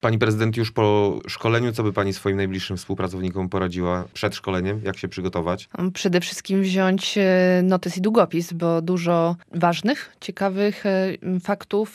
Pani prezydent już po szkoleniu, co by pani swoim najbliższym współpracownikom poradziła przed szkoleniem? Jak się przygotować? Przede wszystkim wziąć notes i długopis, bo dużo ważnych, ciekawych faktów,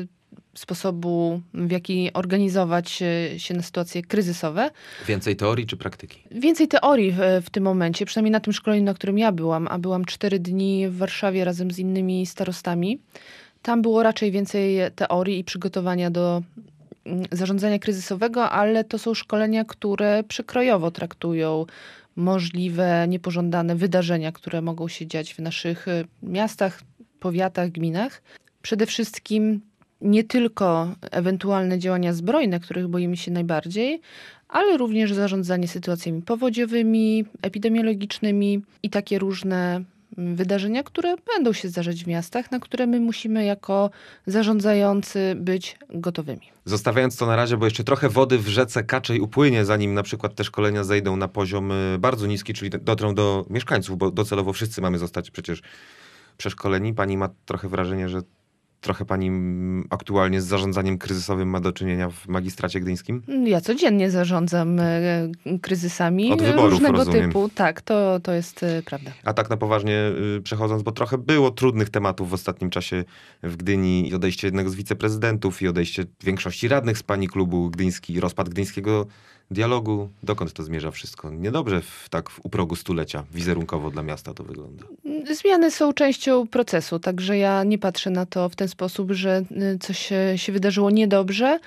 sposobu, w jaki organizować się na sytuacje kryzysowe. Więcej teorii czy praktyki? Więcej teorii w tym momencie, przynajmniej na tym szkoleniu, na którym ja byłam, a byłam 4 dni w Warszawie razem z innymi starostami. Tam było raczej więcej teorii i przygotowania do zarządzania kryzysowego, ale to są szkolenia, które przekrojowo traktują możliwe, niepożądane wydarzenia, które mogą się dziać w naszych miastach, powiatach, gminach. Przede wszystkim nie tylko ewentualne działania zbrojne, których boimy się najbardziej, ale również zarządzanie sytuacjami powodziowymi, epidemiologicznymi i takie różne wydarzenia, które będą się zdarzać w miastach, na które my musimy jako zarządzający być gotowymi. Zostawiając to na razie, bo jeszcze trochę wody w rzece Kaczej upłynie, zanim na przykład te szkolenia zejdą na poziom bardzo niski, czyli dotrą do mieszkańców, bo docelowo wszyscy mamy zostać przecież przeszkoleni. Pani ma trochę wrażenie, że trochę pani aktualnie z zarządzaniem kryzysowym ma do czynienia w magistracie gdyńskim? Ja codziennie zarządzam kryzysami Od wyborów, różnego rozumiem. typu. Tak, to jest prawda. A tak na poważnie przechodząc, bo trochę było trudnych tematów w ostatnim czasie w Gdyni i odejście jednego z wiceprezydentów i odejście większości radnych z pani klubu gdyński, rozpad gdyńskiego dialogu. Dokąd to zmierza wszystko? Niedobrze u progu stulecia. Wizerunkowo dla miasta to wygląda. Zmiany są częścią procesu, także ja nie patrzę na to w ten sposób, że coś się wydarzyło niedobrze.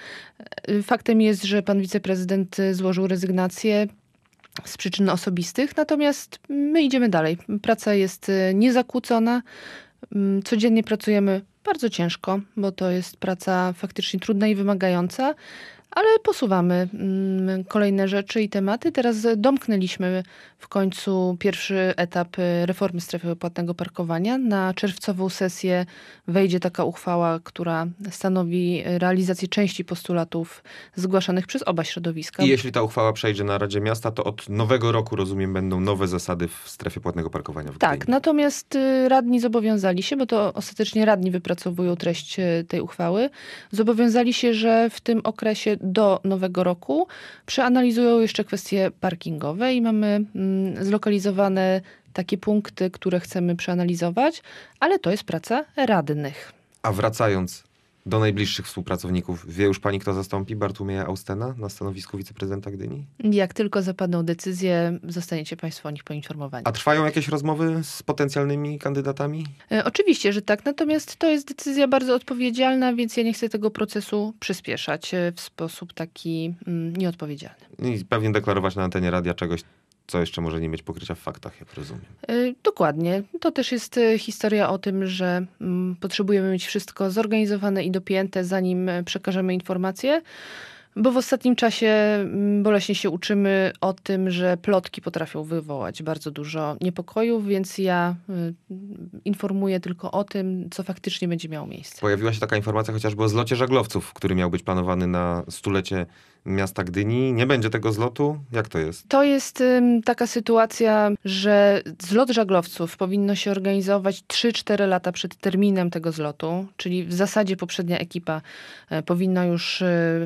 Faktem jest, że pan wiceprezydent złożył rezygnację z przyczyn osobistych, natomiast my idziemy dalej. Praca jest niezakłócona. Codziennie pracujemy bardzo ciężko, bo to jest praca faktycznie trudna i wymagająca, ale posuwamy kolejne rzeczy i tematy. Teraz domknęliśmy w końcu pierwszy etap reformy strefy płatnego parkowania. Na czerwcową sesję wejdzie taka uchwała, która stanowi realizację części postulatów zgłaszanych przez oba środowiska. I jeśli ta uchwała przejdzie na Radzie Miasta, to od nowego roku, rozumiem, będą nowe zasady w strefie płatnego parkowania w Gdyni. Tak, natomiast radni zobowiązali się, bo to ostatecznie radni wypracowują treść tej uchwały, zobowiązali się, że w tym okresie do nowego roku przeanalizują jeszcze kwestie parkingowe i mamy zlokalizowane takie punkty, które chcemy przeanalizować, ale to jest praca radnych. A wracając do najbliższych współpracowników, wie już pani, kto zastąpi Bartłomieja Austena na stanowisku wiceprezydenta Gdyni? Jak tylko zapadną decyzje, zostaniecie państwo o nich poinformowani. A trwają jakieś rozmowy z potencjalnymi kandydatami? Oczywiście, że tak. Natomiast to jest decyzja bardzo odpowiedzialna, więc ja nie chcę tego procesu przyspieszać w sposób taki nieodpowiedzialny. I pewnie deklarować na antenie radia czegoś, co jeszcze może nie mieć pokrycia w faktach, jak rozumiem. Dokładnie. To też jest historia o tym, że potrzebujemy mieć wszystko zorganizowane i dopięte, zanim przekażemy informacje. Bo w ostatnim czasie boleśnie się uczymy o tym, że plotki potrafią wywołać bardzo dużo niepokojów, więc ja informuję tylko o tym, co faktycznie będzie miało miejsce. Pojawiła się taka informacja chociażby o zlocie żaglowców, który miał być planowany na stulecie miasta Gdyni. Nie będzie tego zlotu? Jak to jest? To jest taka sytuacja, że zlot żaglowców powinno się organizować 3-4 lata przed terminem tego zlotu, czyli w zasadzie poprzednia ekipa powinna już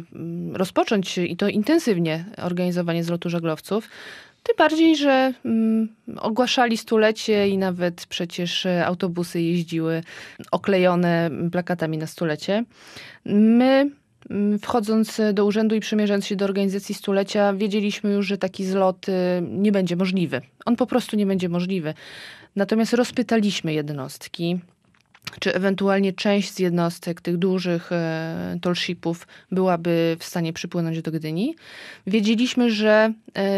rozpocząć i to intensywnie organizowanie zlotu żaglowców. Tym bardziej, że ogłaszali stulecie i nawet przecież autobusy jeździły oklejone plakatami na stulecie. My, wchodząc do urzędu i przymierzając się do organizacji stulecia, wiedzieliśmy już, że taki zlot nie będzie możliwy. On po prostu nie będzie możliwy. Natomiast rozpytaliśmy jednostki, czy ewentualnie część z jednostek tych dużych tollshipów byłaby w stanie przypłynąć do Gdyni. Wiedzieliśmy, że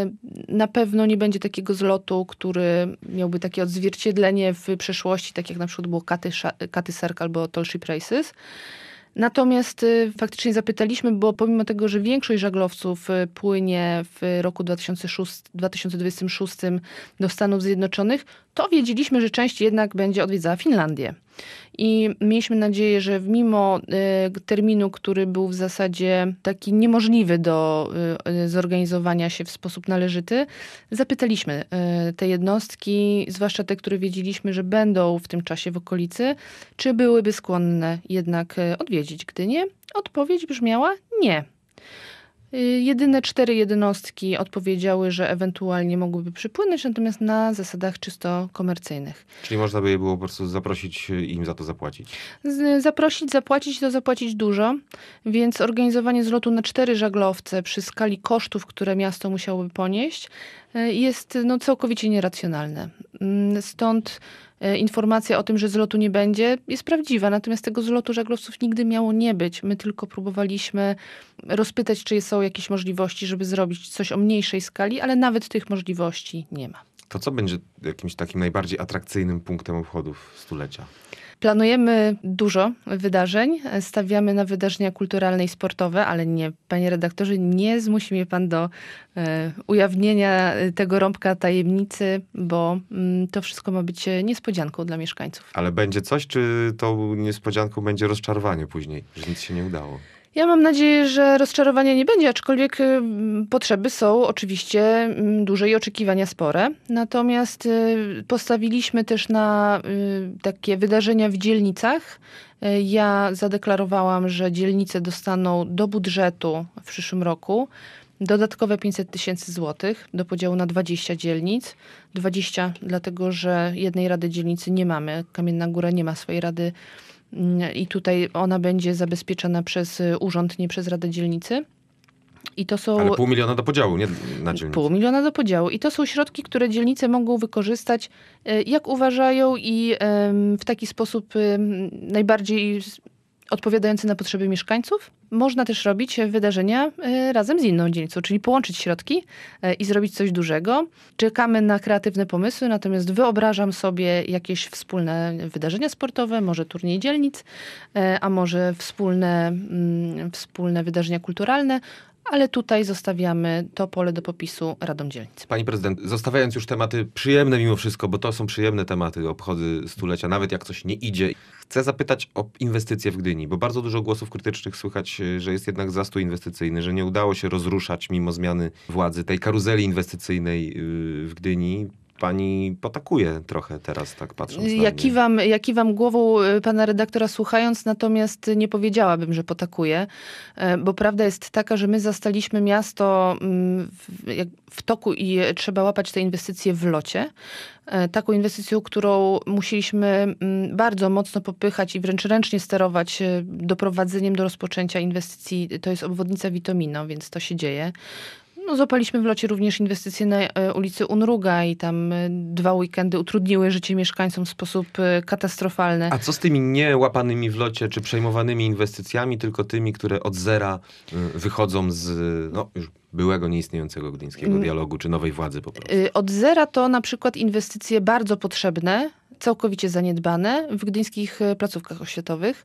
na pewno nie będzie takiego zlotu, który miałby takie odzwierciedlenie w przeszłości, tak jak na przykład było Katy Sark albo Tollship Races. Natomiast faktycznie zapytaliśmy, bo pomimo tego, że większość żaglowców płynie w roku 2026 do Stanów Zjednoczonych, to wiedzieliśmy, że część jednak będzie odwiedzała Finlandię. I mieliśmy nadzieję, że mimo terminu, który był w zasadzie taki niemożliwy do zorganizowania się w sposób należyty, zapytaliśmy te jednostki, zwłaszcza te, które wiedzieliśmy, że będą w tym czasie w okolicy, czy byłyby skłonne jednak odwiedzić Gdynię. Odpowiedź brzmiała nie. Jedyne 4 jednostki odpowiedziały, że ewentualnie mogłyby przypłynąć, natomiast na zasadach czysto komercyjnych. Czyli można by je było po prostu zaprosić i im za to zapłacić. Zapłacić to zapłacić dużo, więc organizowanie zlotu na 4 żaglowce przy skali kosztów, które miasto musiałoby ponieść, jest całkowicie nieracjonalne. Stąd informacja o tym, że zlotu nie będzie, jest prawdziwa, natomiast tego zlotu żaglowców nigdy miało nie być. My tylko próbowaliśmy rozpytać, czy są jakieś możliwości, żeby zrobić coś o mniejszej skali, ale nawet tych możliwości nie ma. To co będzie jakimś takim najbardziej atrakcyjnym punktem obchodów stulecia? Planujemy dużo wydarzeń, stawiamy na wydarzenia kulturalne i sportowe, ale nie, panie redaktorze, nie zmusi mnie pan do ujawnienia tego rąbka tajemnicy, bo to wszystko ma być niespodzianką dla mieszkańców. Ale będzie coś, czy tą niespodzianką będzie rozczarowanie później, że nic się nie udało? Ja mam nadzieję, że rozczarowania nie będzie, aczkolwiek potrzeby są oczywiście duże i oczekiwania spore. Natomiast postawiliśmy też na takie wydarzenia w dzielnicach. Ja zadeklarowałam, że dzielnice dostaną do budżetu w przyszłym roku dodatkowe 500 000 złotych do podziału na 20 dzielnic. 20 dlatego, że jednej rady dzielnicy nie mamy. Kamienna Góra nie ma swojej rady i tutaj ona będzie zabezpieczona przez urząd, nie przez Radę Dzielnicy. I to są... Ale 500 000 do podziału, nie na dzielnicę. 500 000 do podziału. I to są środki, które dzielnice mogą wykorzystać jak uważają i w taki sposób najbardziej odpowiadający na potrzeby mieszkańców. Można też robić wydarzenia razem z inną dzielnicą, czyli połączyć środki i zrobić coś dużego. Czekamy na kreatywne pomysły, natomiast wyobrażam sobie jakieś wspólne wydarzenia sportowe, może turniej dzielnic, a może wspólne wydarzenia kulturalne, ale tutaj zostawiamy to pole do popisu radom dzielnic. Pani prezydent, zostawiając już tematy przyjemne mimo wszystko, bo to są przyjemne tematy, obchody stulecia, nawet jak coś nie idzie. Chcę zapytać o inwestycje w Gdyni, bo bardzo dużo głosów krytycznych słychać, że jest jednak zastój inwestycyjny, że nie udało się rozruszać mimo zmiany władzy tej karuzeli inwestycyjnej w Gdyni. Pani potakuje trochę teraz, tak patrząc na mnie. Ja kiwam głową pana redaktora słuchając, natomiast nie powiedziałabym, że potakuje, bo prawda jest taka, że my zastaliśmy miasto w toku i trzeba łapać te inwestycje w locie. Taką inwestycją, którą musieliśmy bardzo mocno popychać i wręcz ręcznie sterować doprowadzeniem do rozpoczęcia inwestycji, to jest obwodnica Witomino, więc to się dzieje. Złapaliśmy w locie również inwestycje na ulicy Unruga i tam 2 weekendy utrudniły życie mieszkańcom w sposób katastrofalny. A co z tymi niełapanymi w locie, czy przejmowanymi inwestycjami, tylko tymi, które od zera wychodzą z już byłego nieistniejącego gdyńskiego dialogu, czy nowej władzy po prostu? Od zera to na przykład inwestycje bardzo potrzebne, całkowicie zaniedbane w gdyńskich placówkach oświatowych.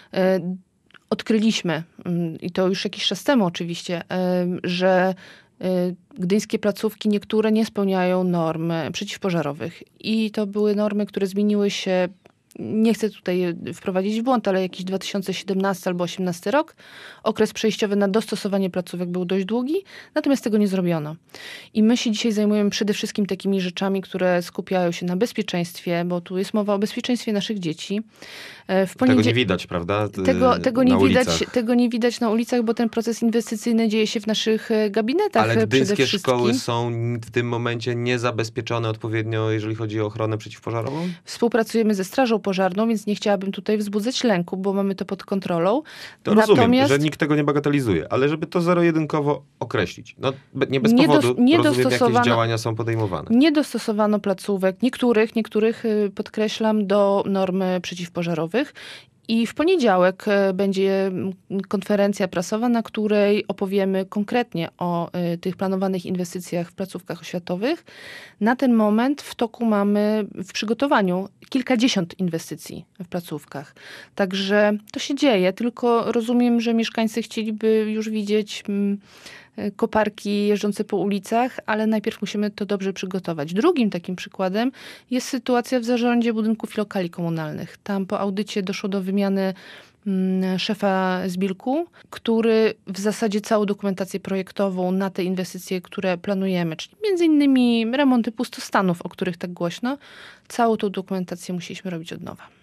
Odkryliśmy, i to już jakiś czas temu oczywiście, że gdyńskie placówki niektóre nie spełniają norm przeciwpożarowych. I to były normy, które zmieniły się, nie chcę tutaj wprowadzić w błąd, ale jakiś 2017 albo 2018 rok. Okres przejściowy na dostosowanie placówek był dość długi, natomiast tego nie zrobiono. I my się dzisiaj zajmujemy przede wszystkim takimi rzeczami, które skupiają się na bezpieczeństwie, bo tu jest mowa o bezpieczeństwie naszych dzieci. Tego nie widać, prawda? Tego nie widać na ulicach, bo ten proces inwestycyjny dzieje się w naszych gabinetach. Ale gdyńskie szkoły są w tym momencie niezabezpieczone odpowiednio, jeżeli chodzi o ochronę przeciwpożarową? Współpracujemy ze Strażą Pożarną, więc nie chciałabym tutaj wzbudzać lęku, bo mamy to pod kontrolą. To rozumiem, że nikt tego nie bagatelizuje, ale żeby to zero-jedynkowo określić. Nie bez powodu rozumiem, jakieś działania są podejmowane. Nie dostosowano placówek, niektórych podkreślam, do norm przeciwpożarowych. I w poniedziałek będzie konferencja prasowa, na której opowiemy konkretnie o tych planowanych inwestycjach w placówkach oświatowych. Na ten moment w toku mamy w przygotowaniu kilkadziesiąt inwestycji w placówkach. Także to się dzieje, tylko rozumiem, że mieszkańcy chcieliby już widzieć koparki jeżdżące po ulicach, ale najpierw musimy to dobrze przygotować. Drugim takim przykładem jest sytuacja w zarządzie budynków i lokali komunalnych. Tam po audycie doszło do wymiany szefa Zbilku, który w zasadzie całą dokumentację projektową na te inwestycje, które planujemy, czyli między innymi remonty pustostanów, o których tak głośno, całą tą dokumentację musieliśmy robić od nowa.